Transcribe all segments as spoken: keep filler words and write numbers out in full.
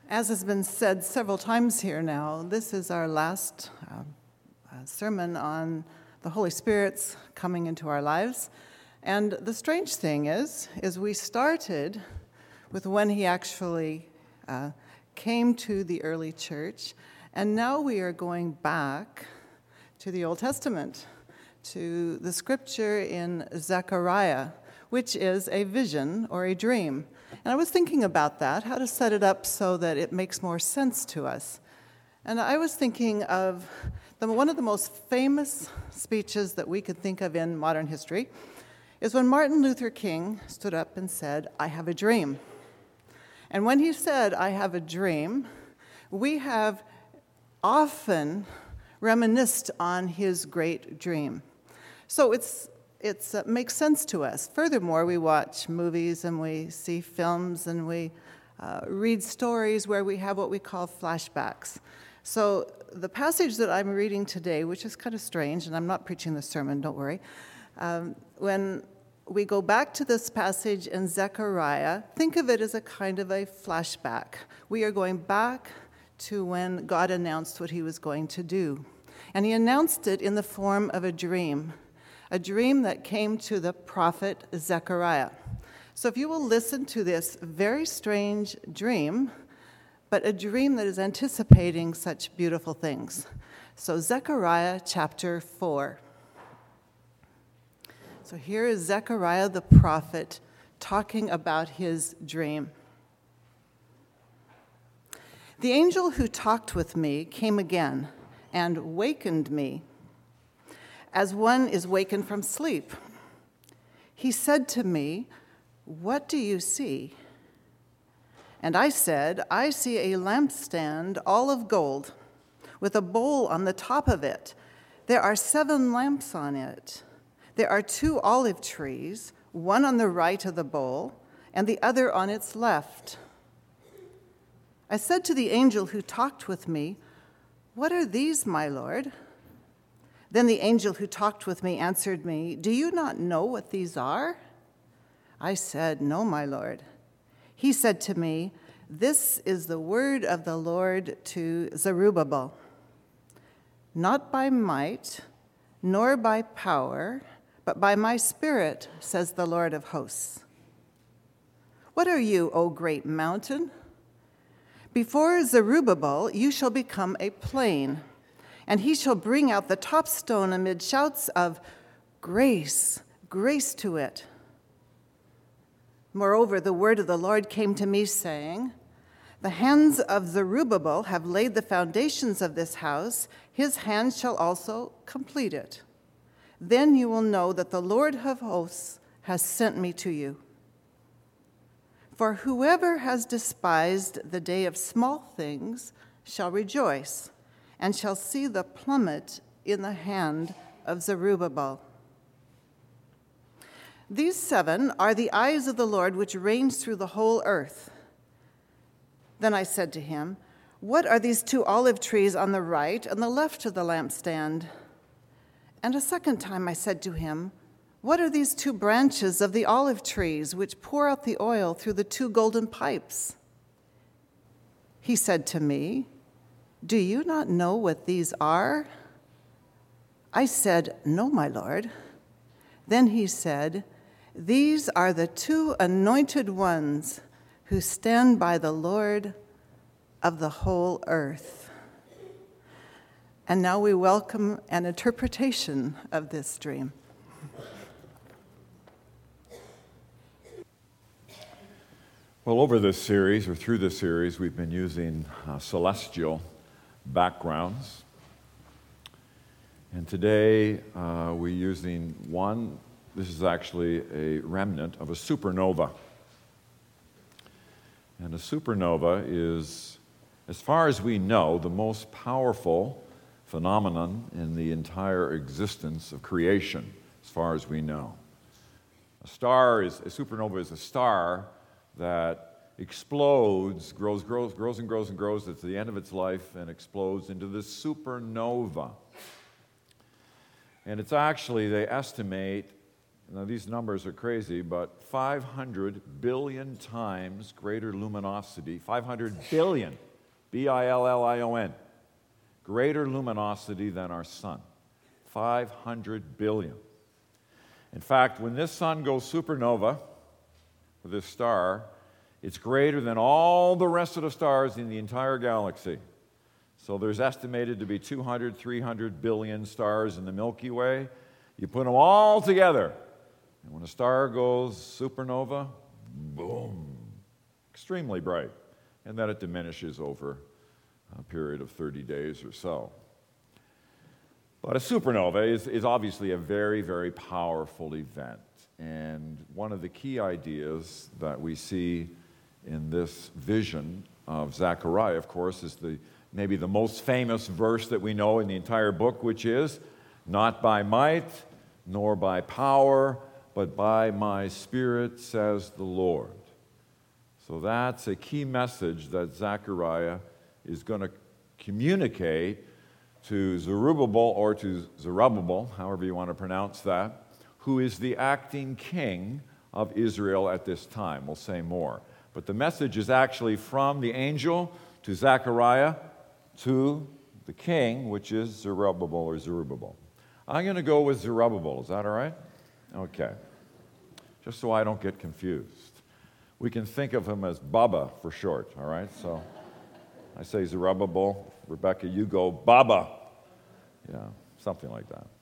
As has been said several times here now, this is our last uh, uh, sermon on the Holy Spirit's coming into our lives. And the strange thing is, is we started with when he actually uh, came to the early church, and now we are going back to the Old Testament, to the scripture in Zechariah, which is a vision or a dream. And I was thinking about that, how to set it up so that it makes more sense to us. And I was thinking of the, one of the most famous speeches that we could think of in modern history is when Martin Luther King stood up and said, "I have a dream." And when he said, "I have a dream," we have often reminisced on his great dream. So it's It uh, makes sense to us. Furthermore, we watch movies and we see films and we uh, read stories where we have what we call flashbacks. So the passage that I'm reading today, which is kind of strange, and I'm not preaching the sermon, don't worry. Um, when we go back to this passage in Zechariah, think of it as a kind of a flashback. We are going back to when God announced what he was going to do. And he announced it in the form of a dream. A dream that came to the prophet Zechariah. So if you will listen to this very strange dream, but a dream that is anticipating such beautiful things. So Zechariah chapter four. So here is Zechariah the prophet talking about his dream. "The angel who talked with me came again and wakened me, as one is wakened from sleep. He said to me, 'What do you see?' And I said, 'I see a lampstand all of gold, with a bowl on the top of it. There are seven lamps on it. There are two olive trees, one on the right of the bowl, and the other on its left.' I said to the angel who talked with me, 'What are these, my Lord?' Then the angel who talked with me answered me, 'Do you not know what these are?' I said, 'No, my Lord.' He said to me, 'This is the word of the Lord to Zerubbabel. Not by might, nor by power, but by my Spirit, says the Lord of hosts. What are you, O great mountain? Before Zerubbabel you shall become a plain, and he shall bring out the top stone amid shouts of grace, grace to it. Moreover, the word of the Lord came to me, saying, The hands of Zerubbabel have laid the foundations of this house. His hands shall also complete it. Then you will know that the Lord of hosts has sent me to you. For whoever has despised the day of small things shall rejoice, and shall see the plummet in the hand of Zerubbabel. These seven are the eyes of the Lord which reigns through the whole earth. Then I said to him, What are these two olive trees on the right and the left of the lampstand? And a second time I said to him, What are these two branches of the olive trees which pour out the oil through the two golden pipes? He said to me, Do you not know what these are? I said, No, my Lord. Then he said, These are the two anointed ones who stand by the Lord of the whole earth. And now we welcome an interpretation of this dream. Well, over this series, or through this series, we've been using uh, celestial backgrounds. And today, uh, we're using one, this is actually a remnant of a supernova. And a supernova is, as far as we know, the most powerful phenomenon in the entire existence of creation, as far as we know. A star is, a supernova is a star that explodes, grows, grows, grows and grows and grows at the end of its life and explodes into this supernova. And it's actually, they estimate, now these numbers are crazy, but five hundred billion times greater luminosity, five hundred billion, B I L L I O N, greater luminosity than our sun. five hundred billion. In fact, when this sun goes supernova, for this star, it's greater than all the rest of the stars in the entire galaxy. So there's estimated to be two hundred, three hundred billion stars in the Milky Way. You put them all together, and when a star goes supernova, boom, extremely bright. And then it diminishes over a period of thirty days or so. But a supernova is, is obviously a very, very powerful event. And one of the key ideas that we see in this vision of Zechariah, of course, is the maybe the most famous verse that we know in the entire book, which is, "Not by might, nor by power, but by my Spirit, says the Lord." So that's a key message that Zechariah is going to communicate to Zerubbabel, or to Zerubbabel, however you want to pronounce that, who is the acting king of Israel at this time. We'll say more. But the message is actually from the angel to Zechariah to the king, which is Zerubbabel or Zerubbabel. I'm going to go with Zerubbabel. Is that all right? Okay. Just so I don't get confused. We can think of him as Baba for short, all right? So I say Zerubbabel. Rebecca, you go Baba. Yeah, something like that.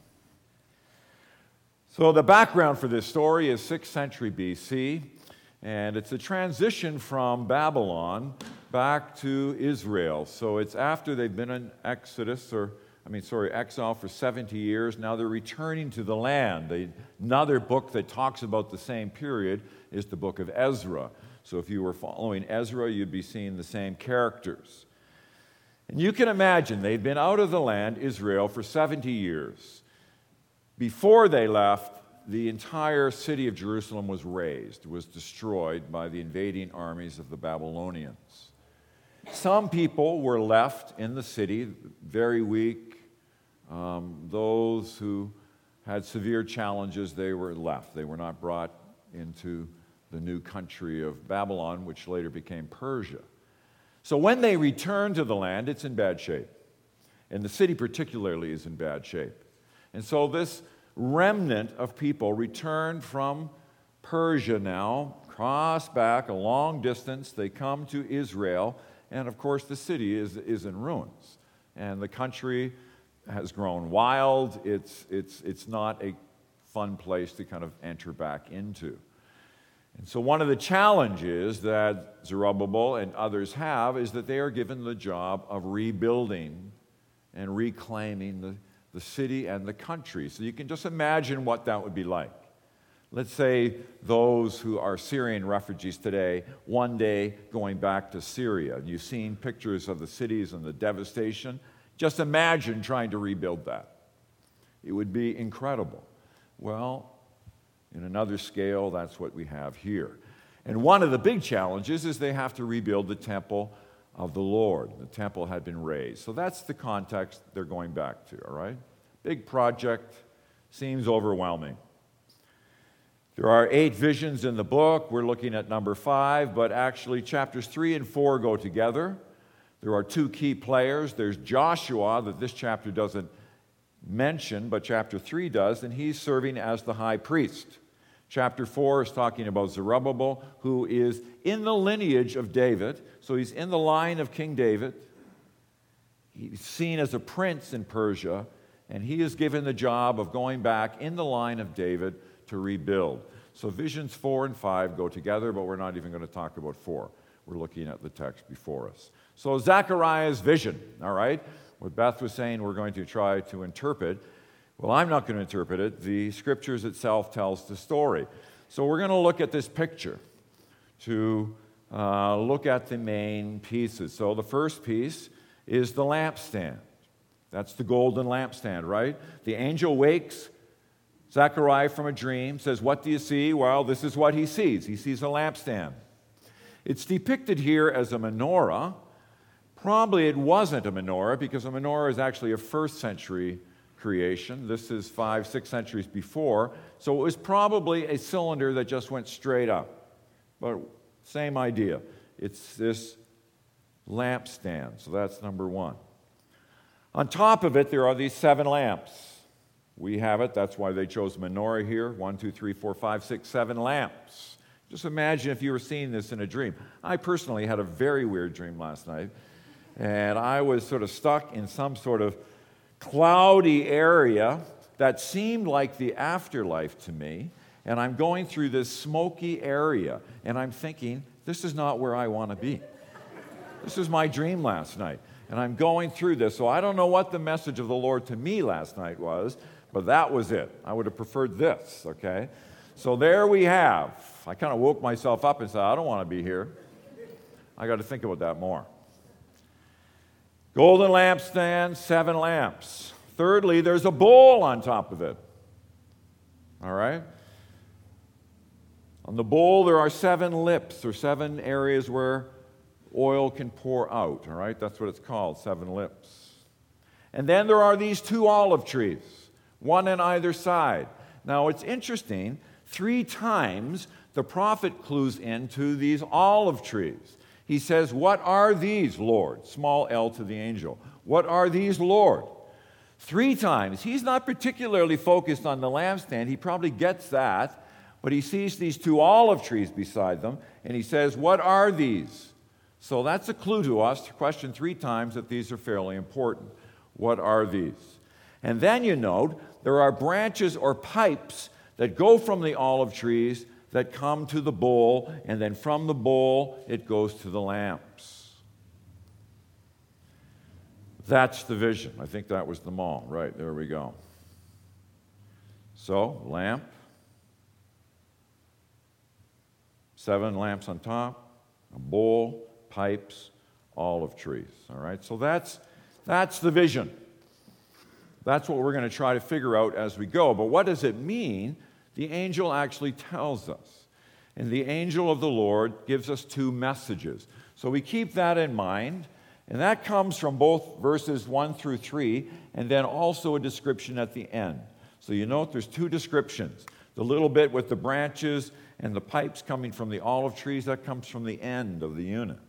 So the background for this story is sixth century B C, and it's a transition from Babylon back to Israel. So it's after they've been in Exodus, or I mean, sorry, exile for seventy years. Now they're returning to the land. They, another book that talks about the same period is the book of Ezra. So if you were following Ezra, you'd be seeing the same characters. And you can imagine they'd been out of the land, Israel, for seventy years. Before they left, the entire city of Jerusalem was razed, was destroyed by the invading armies of the Babylonians. Some people were left in the city, very weak. Um, those who had severe challenges, they were left. They were not brought into the new country of Babylon, which later became Persia. So when they return to the land, it's in bad shape. And the city particularly is in bad shape. And so this remnant of people returned from Persia now, cross back a long distance. They come to Israel. And of course, the city is, is in ruins. And the country has grown wild. It's, it's, it's not a fun place to kind of enter back into. And so one of the challenges that Zerubbabel and others have is that they are given the job of rebuilding and reclaiming the, the city and the country. So you can just imagine what that would be like. Let's say those who are Syrian refugees today, one day going back to Syria. And you've seen pictures of the cities and the devastation. Just imagine trying to rebuild that. It would be incredible. Well, in another scale, that's what we have here. And one of the big challenges is they have to rebuild the temple of the Lord. The temple had been razed. So that's the context they're going back to, all right? Big project, seems overwhelming. There are eight visions in the book. We're looking at number five, but actually chapters three and four go together. There are two key players. There's Joshua, that this chapter doesn't mention, but chapter three does, and he's serving as the high priest. Chapter four is talking about Zerubbabel, who is in the lineage of David, so he's in the line of King David. He's seen as a prince in Persia, and he is given the job of going back in the line of David to rebuild. So visions four and five go together, but we're not even going to talk about four. We're looking at the text before us. So Zechariah's vision, all right? What Beth was saying we're going to try to interpret. Well, I'm not going to interpret it. The Scriptures itself tells the story. So we're going to look at this picture to uh, look at the main pieces. So the first piece is the lampstand. That's the golden lampstand, right? The angel wakes Zechariah from a dream, says, "What do you see?" Well, this is what he sees. He sees a lampstand. It's depicted here as a menorah. Probably it wasn't a menorah, because a menorah is actually a first century creation. This is five, six centuries before. So it was probably a cylinder that just went straight up. But same idea. It's this lampstand. So that's number one. On top of it, there are these seven lamps. We have it. That's why they chose menorah here. One, two, three, four, five, six, seven lamps. Just imagine if you were seeing this in a dream. I personally had a very weird dream last night. And I was sort of stuck in some sort of cloudy area that seemed like the afterlife to me. And I'm going through this smoky area. And I'm thinking, this is not where I want to be. This was my dream last night. And I'm going through this. So I don't know what the message of the Lord to me last night was, but that was it. I would have preferred this, okay? So there we have. I kind of woke myself up and said, I don't want to be here. I got to think about that more. Golden lampstand, seven lamps. Thirdly, there's a bowl on top of it. All right? On the bowl, there are seven lips, or seven areas where oil can pour out. All right? That's what it's called, seven lips. And then there are these two olive trees, one on either side. Now, it's interesting. Three times the prophet clues into these olive trees. He says, what are these, Lord? Small l to the angel. What are these, Lord? Three times. He's not particularly focused on the lampstand. He probably gets that. But he sees these two olive trees beside them, and he says, what are these? So that's a clue to us to question three times that these are fairly important. What are these? And then you note there are branches or pipes that go from the olive trees that come to the bowl, and then from the bowl, it goes to the lamps. That's the vision. I think that was them all. Right, there we go. So, lamp, seven lamps on top, a bowl, pipes, olive trees. All right, so that's, that's the vision. That's what we're going to try to figure out as we go. But what does it mean? The angel actually tells us. And the angel of the Lord gives us two messages. So we keep that in mind. And that comes from both verses one through three, and then also a description at the end. So you note there's two descriptions. The little bit with the branches and the pipes coming from the olive trees, that comes from the end of the unit.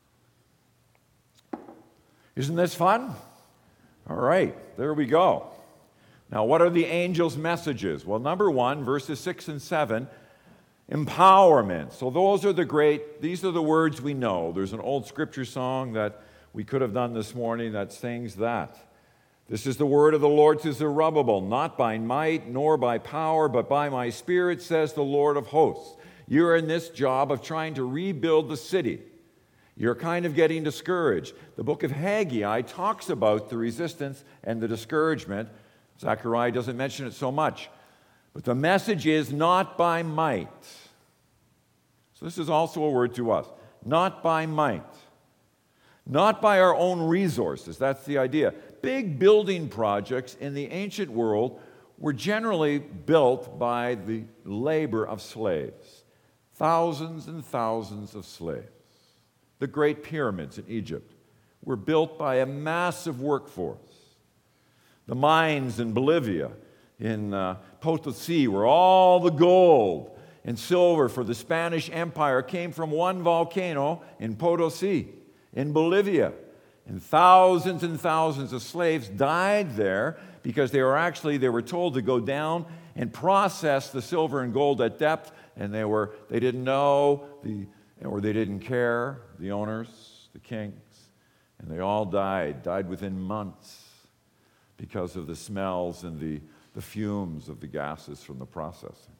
Isn't this fun? All right, there we go. Now, what are the angel's messages? Well, number one, verses six and seven, empowerment. So those are the great, these are the words we know. There's an old scripture song that we could have done this morning that sings that. This is the word of the Lord to Zerubbabel, not by might nor by power, but by my spirit, says the Lord of hosts. You're in this job of trying to rebuild the city. You're kind of getting discouraged. The book of Haggai talks about the resistance and the discouragement. Zechariah doesn't mention it so much. But the message is not by might. So this is also a word to us. Not by might. Not by our own resources. That's the idea. Big building projects in the ancient world were generally built by the labor of slaves. Thousands and thousands of slaves. The Great Pyramids in Egypt were built by a massive workforce. The mines in Bolivia, in uh, Potosi, where all the gold and silver for the Spanish Empire came from one volcano in Potosi, in Bolivia. And thousands and thousands of slaves died there because they were actually, they were told to go down and process the silver and gold at depth, and they were, they didn't know, the, or they didn't care, the owners, the kings, and they all died, died within months, because of the smells and the, the fumes of the gases from the processing.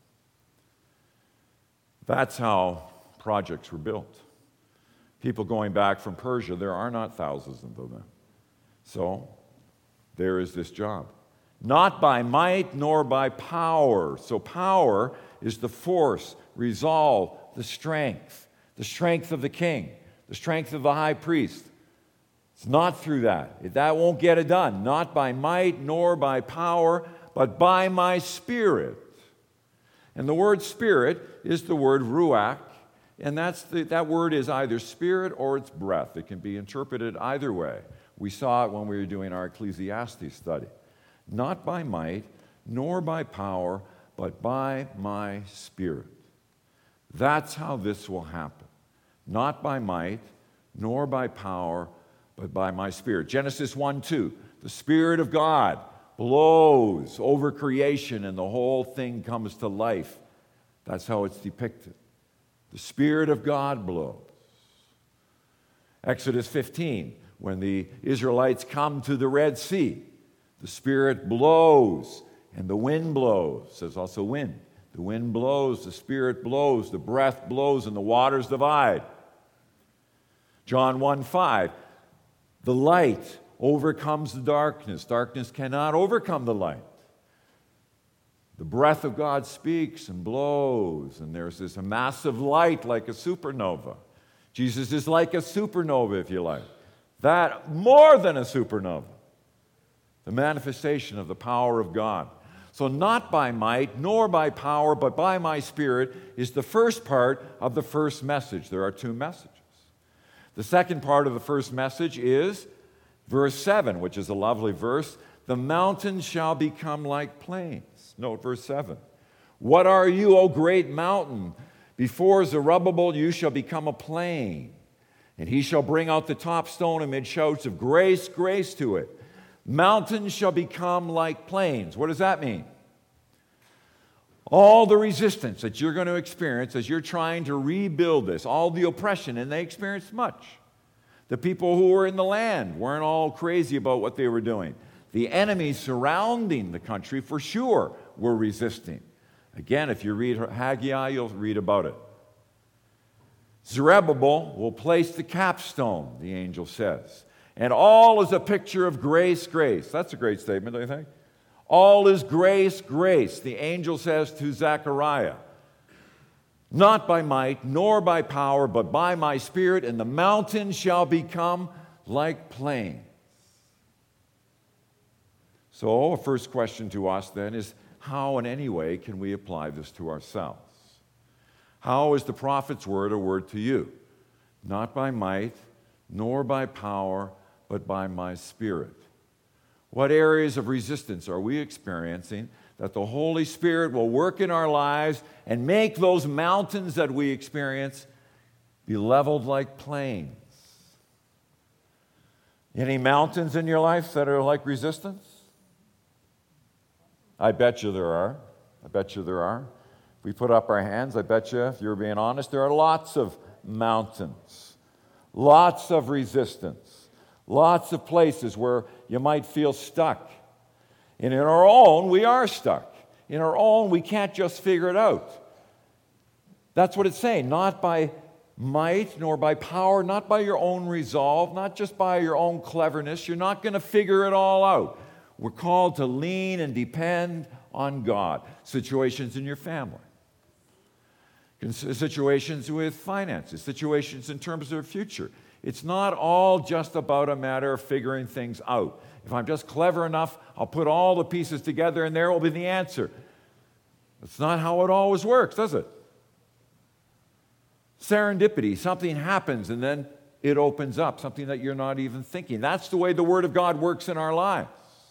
That's how projects were built. People going back from Persia, there are not thousands of them. So there is this job. Not by might nor by power. So power is the force, resolve, the strength, the strength of the king, the strength of the high priest. It's not through that. That won't get it done. Not by might nor by power, but by my spirit. And the word spirit is the word ruach, and that's the, that word is either spirit or it's breath. It can be interpreted either way. We saw it when we were doing our Ecclesiastes study. not by might, nor by power, but by my Spirit. That's how this will happen. Not by might, nor by power, but by my Spirit. Genesis one two, the Spirit of God blows over creation and the whole thing comes to life. That's how it's depicted. The Spirit of God blows. Exodus fifteen, when the Israelites come to the Red Sea, the Spirit blows and the wind blows. There's also wind. The wind blows, the Spirit blows, the breath blows, and the waters divide. John one five, the light overcomes the darkness. Darkness cannot overcome the light. The breath of God speaks and blows, and there's this massive light like a supernova. Jesus is like a supernova, if you like. That, more than a supernova. The manifestation of the power of God. So not by might, nor by power, but by my Spirit is the first part of the first message. There are two messages. The second part of the first message is verse seven, which is a lovely verse. The mountains shall become like plains. Note verse seven. What are you, O great mountain? Before Zerubbabel you shall become a plain, and he shall bring out the top stone amid shouts of grace, grace to it. Mountains shall become like plains. What does that mean? All the resistance that you're going to experience as you're trying to rebuild this, all the oppression, and they experienced much. The people who were in the land weren't all crazy about what they were doing. The enemies surrounding the country, for sure, were resisting. Again, if you read Haggai, you'll read about it. Zerubbabel will place the capstone, the angel says. And all is a picture of grace, grace. That's a great statement, don't you think? All is grace, grace, the angel says to Zechariah. Not by might, nor by power, but by my Spirit, and the mountains shall become like plains. So, a first question to us then is, how in any way can we apply this to ourselves? How is the prophet's word a word to you? Not by might, nor by power, but by my Spirit. What areas of resistance are we experiencing that the Holy Spirit will work in our lives and make those mountains that we experience be leveled like plains? Any mountains in your life that are like resistance? I bet you there are. I bet you there are. If we put up our hands, I bet you, if you're being honest, there are lots of mountains, lots of resistance, lots of places where you might feel stuck. And in our own, we are stuck. In our own, we can't just figure it out. That's what it's saying. Not by might, nor by power, not by your own resolve, not just by your own cleverness. You're not going to figure it all out. We're called to lean and depend on God. Situations in your family, situations with finances, situations in terms of your future. It's not all just about a matter of figuring things out. If I'm just clever enough, I'll put all the pieces together and there will be the answer. That's not how it always works, does it? Serendipity, something happens and then it opens up, something that you're not even thinking. That's the way the Word of God works in our lives.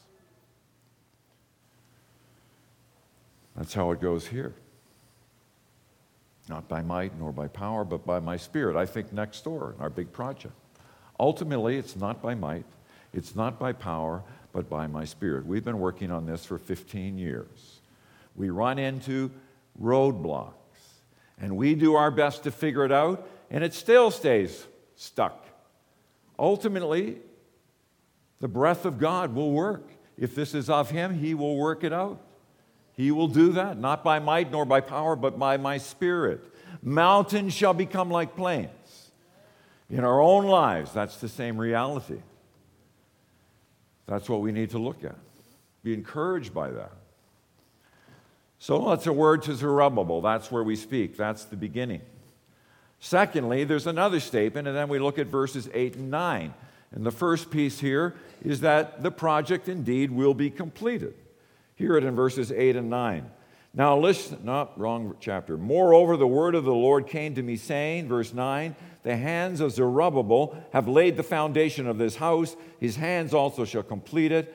That's how it goes here. Not by might nor by power, but by my Spirit. I think next door in our big project. Ultimately, it's not by might, it's not by power, but by my Spirit. We've been working on this for fifteen years. We run into roadblocks, and we do our best to figure it out, and it still stays stuck. Ultimately, the breath of God will work. If this is of Him, He will work it out. He will do that, not by might nor by power, but by my Spirit. Mountains shall become like plains. In our own lives, that's the same reality. That's what we need to look at. Be encouraged by that. So that's a word to Zerubbabel. That's where we speak. That's the beginning. Secondly, there's another statement, and then we look at verses eight and nine. And the first piece here is that the project indeed will be completed. Hear it in verses eight and nine. Now listen, not wrong chapter. Moreover, the word of the Lord came to me, saying, verse nine, the hands of Zerubbabel have laid the foundation of this house. His hands also shall complete it.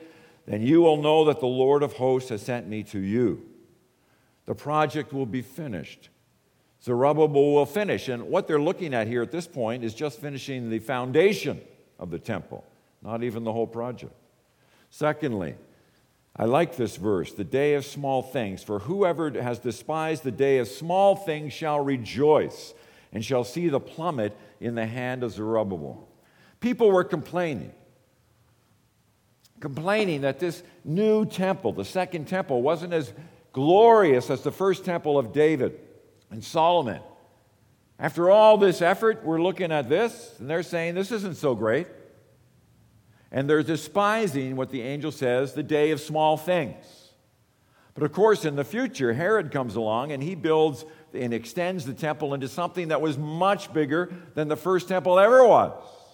then you will know that the Lord of hosts has sent me to you. The project will be finished. Zerubbabel will finish. And what they're looking at here at this point is just finishing the foundation of the temple, not even the whole project. Secondly, I like this verse, the day of small things. For whoever has despised the day of small things shall rejoice and shall see the plummet in the hand of Zerubbabel. People were complaining. Complaining that this new temple, the second temple, wasn't as glorious as the first temple of David and Solomon. After all this effort, we're looking at this, and they're saying this isn't so great. And they're despising what the angel says, the day of small things. But of course, in the future, Herod comes along and he builds and extends the temple into something that was much bigger than the first temple ever was.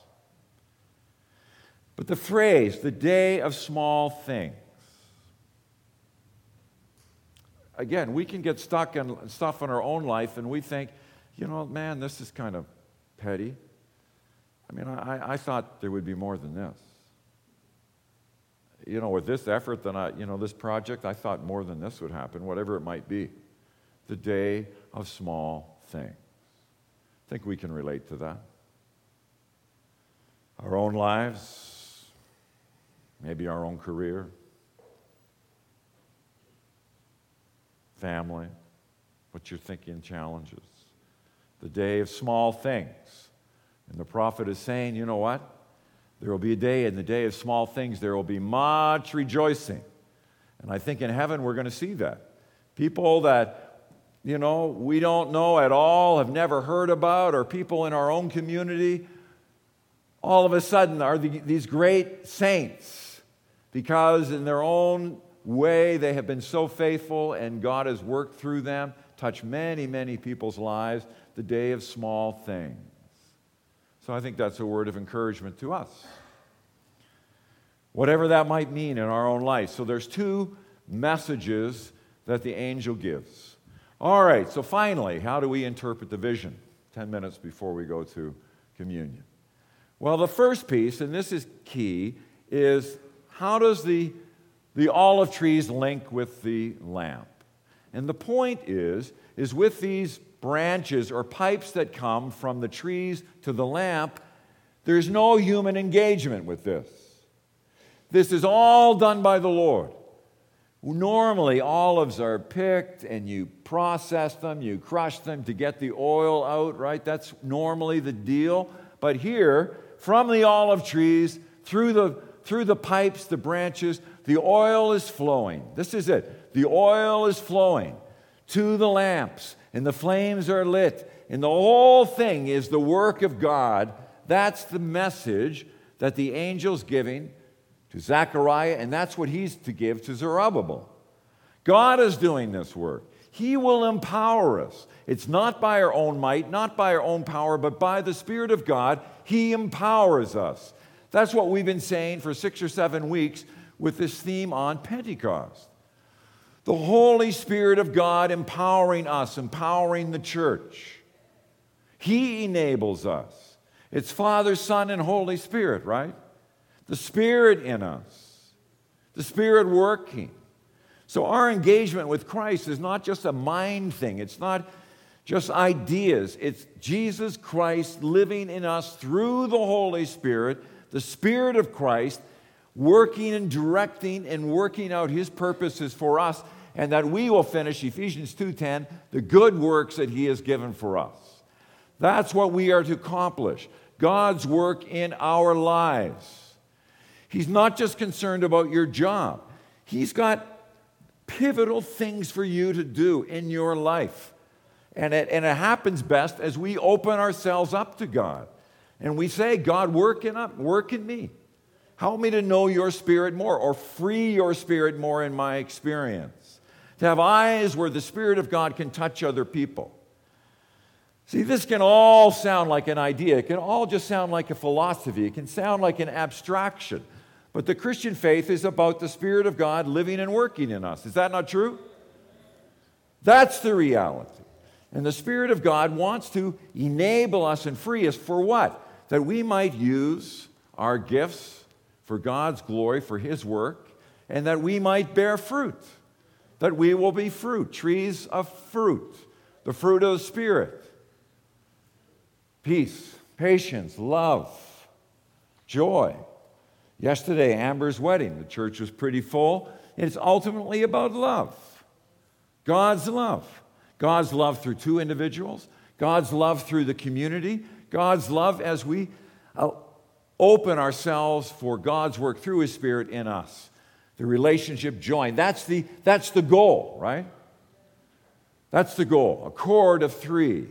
But the phrase, the day of small things, again, we can get stuck in stuff in our own life and we think, you know, man, this is kind of petty. I mean, I, I thought there would be more than this. You know, with this effort, then I, you know, this project, I thought more than this would happen, whatever it might be. The day of small things. I think we can relate to that. Our own lives, maybe our own career, family, what you're thinking challenges. The day of small things. And the prophet is saying, you know what? There will be a day, in the day of small things, there will be much rejoicing. And I think in heaven we're going to see that. People that, you know, we don't know at all, have never heard about, or people in our own community, all of a sudden are the, these great saints because in their own way they have been so faithful and God has worked through them, touched many, many people's lives, the day of small things. So I think that's a word of encouragement to us. Whatever that might mean in our own life. So there's two messages that the angel gives. All right, so finally, how do we interpret the vision? Ten minutes before we go to communion. Well, the first piece, and this is key, is how does the, the olive trees link with the lamp? And the point is, is with these branches or pipes that come from the trees to the lamp, there's no human engagement with this. This is all done by the Lord. Normally, olives are picked and you process them, you crush them to get the oil out, right? That's normally the deal. But here, from the olive trees, through the, through the pipes, the branches, the oil is flowing. This is it. The oil is flowing to the lamps, and the flames are lit, and the whole thing is the work of God. That's the message that the angel's giving to Zechariah, and that's what he's to give to Zerubbabel. God is doing this work. He will empower us. It's not by our own might, not by our own power, but by the Spirit of God. He empowers us. That's what we've been saying for six or seven weeks with this theme on Pentecost. The Holy Spirit of God empowering us, empowering the church. He enables us. It's Father, Son, and Holy Spirit, right? The Spirit in us. The Spirit working. So our engagement with Christ is not just a mind thing. It's not just ideas. It's Jesus Christ living in us through the Holy Spirit, the Spirit of Christ, working and directing and working out His purposes for us, and that we will finish, Ephesians two ten, the good works that He has given for us. That's what we are to accomplish. God's work in our lives. He's not just concerned about your job. He's got pivotal things for you to do in your life. And it, and it happens best as we open ourselves up to God. And we say, God, work in, up, work in me. Help me to know your Spirit more, or free your Spirit more in my experience. To have eyes where the Spirit of God can touch other people. See, this can all sound like an idea. It can all just sound like a philosophy. It can sound like an abstraction. But the Christian faith is about the Spirit of God living and working in us. Is that not true? That's the reality. And the Spirit of God wants to enable us and free us for what? That we might use our gifts for God's glory, for His work, and that we might bear fruit, that we will be fruit, trees of fruit, the fruit of the Spirit. Peace, patience, love, joy. Yesterday, Amber's wedding, the church was pretty full. It's ultimately about love. God's love. God's love through two individuals. God's love through the community. God's love as we uh, open ourselves for God's work through His Spirit in us. The relationship joined. That's the, that's the goal, right? That's the goal. A chord of three.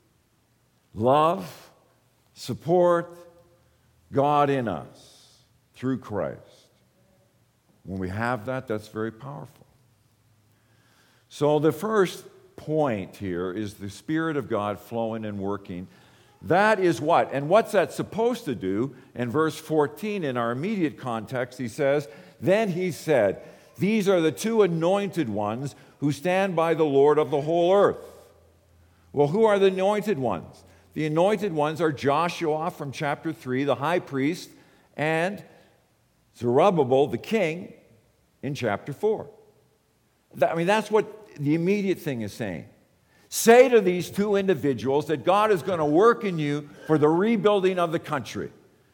Love, support, God in us through Christ. When we have that, that's very powerful. So the first point here is the Spirit of God flowing and working. That is what? And what's that supposed to do? In verse fourteen, in our immediate context, he says, "Then he said, these are the two anointed ones who stand by the Lord of the whole earth." Well, who are the anointed ones? The anointed ones are Joshua from chapter three, the high priest, and Zerubbabel, the king, in chapter four. That, I mean, that's what the immediate thing is saying. Say to these two individuals that God is going to work in you for the rebuilding of the country.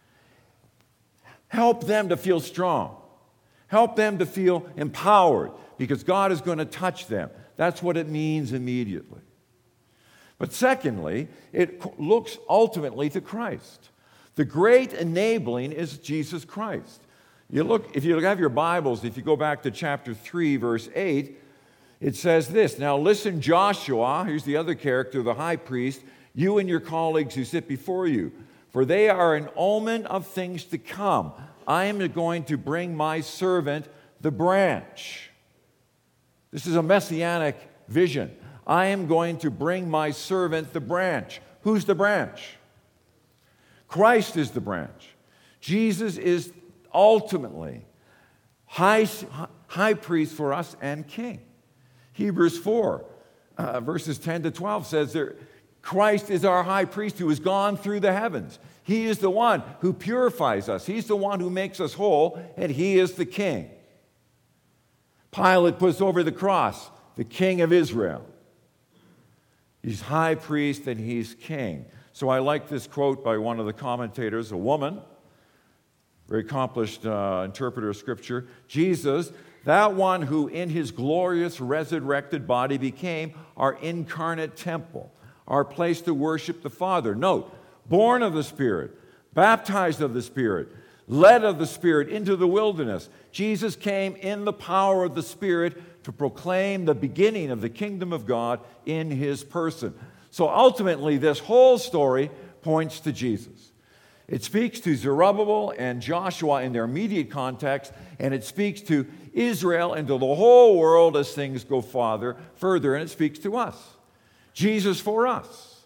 Help them to feel strong. Help them to feel empowered because God is going to touch them. That's what it means immediately. But secondly, it looks ultimately to Christ. The great enabling is Jesus Christ. You look, if you have your Bibles, if you go back to chapter three, verse eight, it says this, "Now listen, Joshua," here's the other character, the high priest, "you and your colleagues who sit before you, for they are an omen of things to come. I am going to bring my servant, the branch." This is a messianic vision. I am going to bring my servant, the branch. Who's the branch? Christ is the branch. Jesus is ultimately high, high priest for us and king. Hebrews four, uh, verses ten to twelve says there, Christ is our high priest who has gone through the heavens. He is the one who purifies us. He's the one who makes us whole, and He is the king. Pilate puts over the cross the King of Israel. He's high priest and He's king. So I like this quote by one of the commentators, a woman, very accomplished uh, interpreter of Scripture. "Jesus, that one who in His glorious resurrected body became our incarnate temple, our place to worship the Father." Note, born of the Spirit, baptized of the Spirit, led of the Spirit into the wilderness. Jesus came in the power of the Spirit to proclaim the beginning of the kingdom of God in His person. So ultimately, this whole story points to Jesus. It speaks to Zerubbabel and Joshua in their immediate context, and it speaks to Israel and to the whole world as things go farther, further, and it speaks to us. Jesus for us.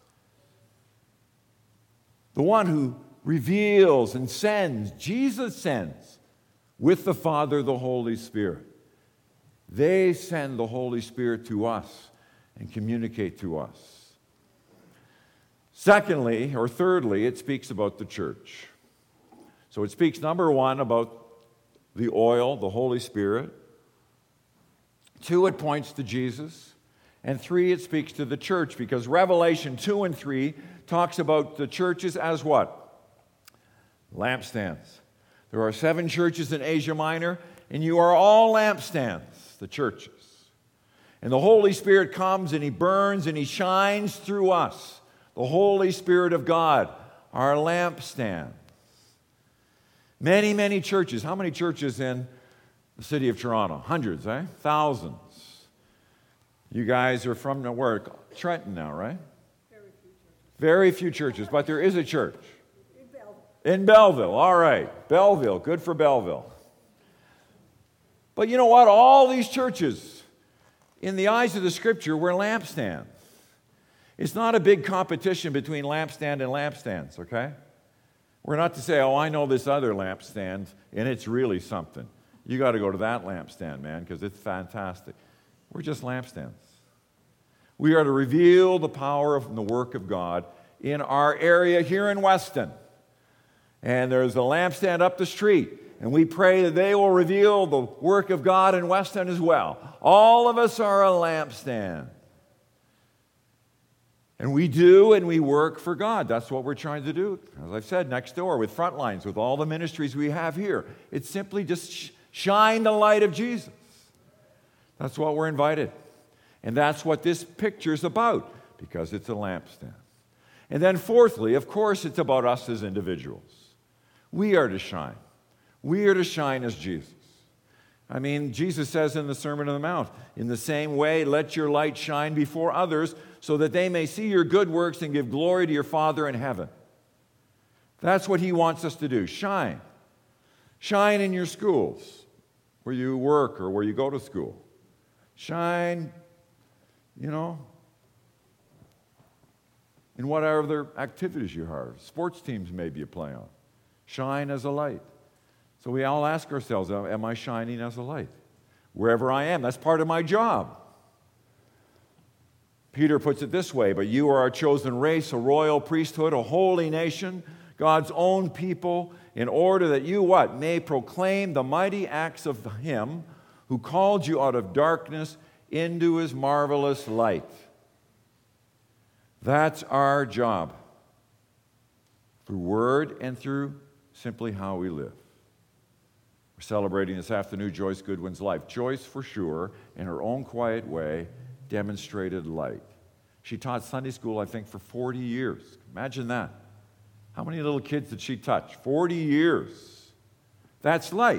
The one who reveals and sends, Jesus sends, with the Father, the Holy Spirit. They send the Holy Spirit to us and communicate to us. Secondly, or thirdly, it speaks about the church. So it speaks, number one, about the oil, the Holy Spirit. Two, it points to Jesus. And three, it speaks to the church, because Revelation two and three talks about the churches as what? Lampstands. There are seven churches in Asia Minor, and you are all lampstands, the churches. And the Holy Spirit comes and He burns and He shines through us. The Holy Spirit of God, our lampstand. Many, many churches. How many churches in the city of Toronto? Hundreds, eh? Thousands. You guys are from where? Trenton now, right? Very few churches. Very few churches, but there is a church. In Belleville. In Belleville, all right. Belleville, good for Belleville. But you know what? All these churches, in the eyes of the Scripture, were lampstands. It's not a big competition between lampstand and lampstands, okay? We're not to say, oh, I know this other lampstand, and it's really something. You got to go to that lampstand, man, because it's fantastic. We're just lampstands. We are to reveal the power of the work of God in our area here in Weston. And there's a lampstand up the street, And we pray that they will reveal the work of God in Weston as well. All of us are a lampstand. And we do and we work for God. That's what we're trying to do. As I've said, next door with Frontlines, with all the ministries we have here. It's simply just sh- shine the light of Jesus. That's what we're invited. And that's what this picture is about, because it's a lampstand. And then fourthly, of course, it's about us as individuals. We are to shine. We are to shine as Jesus. I mean, Jesus says in the Sermon on the Mount, in the same way, let your light shine before others so that they may see your good works and give glory to your Father in heaven. That's what he wants us to do. Shine. Shine in your schools, where you work or where you go to school. Shine, you know, in whatever activities you have. Sports teams maybe you play on. Shine as a light. So we all ask ourselves, am I shining as a light? Wherever I am, that's part of my job. Peter puts it this way, but you are a chosen race, a royal priesthood, a holy nation, God's own people, in order that you what? May proclaim the mighty acts of him who called you out of darkness into his marvelous light. That's our job, through word and through simply how we live. We're celebrating this afternoon Joyce Goodwin's life. Joyce, for sure, in her own quiet way, demonstrated light. She taught Sunday school, I think, for forty years. Imagine that. How many little kids did she touch? forty years. That's light.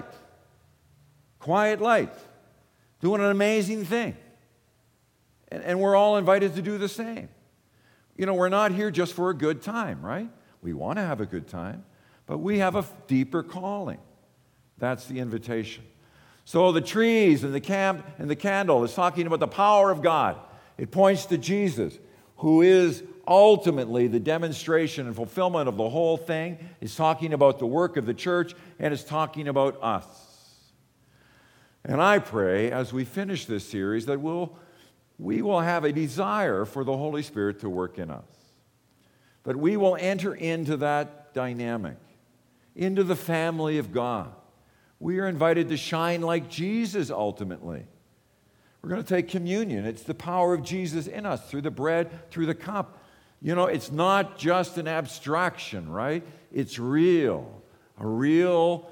Quiet light. Doing an amazing thing. And, and we're all invited to do the same. You know, we're not here just for a good time, right? We want to have a good time, but we have a deeper calling. That's the invitation. So the trees and the camp and the candle is talking about the power of God. It points to Jesus, who is ultimately the demonstration and fulfillment of the whole thing. It's talking about the work of the church, and it's talking about us. And I pray, as we finish this series, that we'll, we will have a desire for the Holy Spirit to work in us. That we will enter into that dynamic, into the family of God. We are invited to shine like Jesus ultimately. We're going to take communion. It's the power of Jesus in us through the bread, through the cup. You know, it's not just an abstraction, right? It's real, a real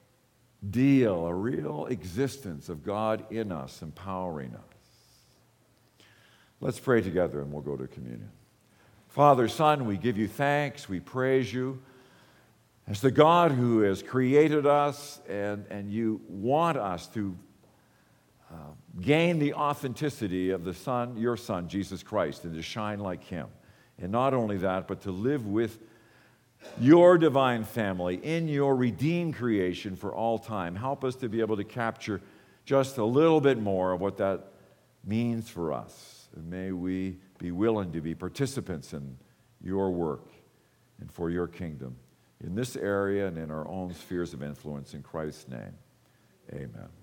deal, a real existence of God in us, empowering us. Let's pray together and we'll go to communion. Father, Son, we give you thanks, we praise you. As the God who has created us, and, and you want us to uh, gain the authenticity of the Son, your Son, Jesus Christ, and to shine like him. And not only that, but to live with your divine family in your redeemed creation for all time. Help us to be able to capture just a little bit more of what that means for us. And may we be willing to be participants in your work and for your kingdom in this area and in our own spheres of influence. In Christ's name, amen.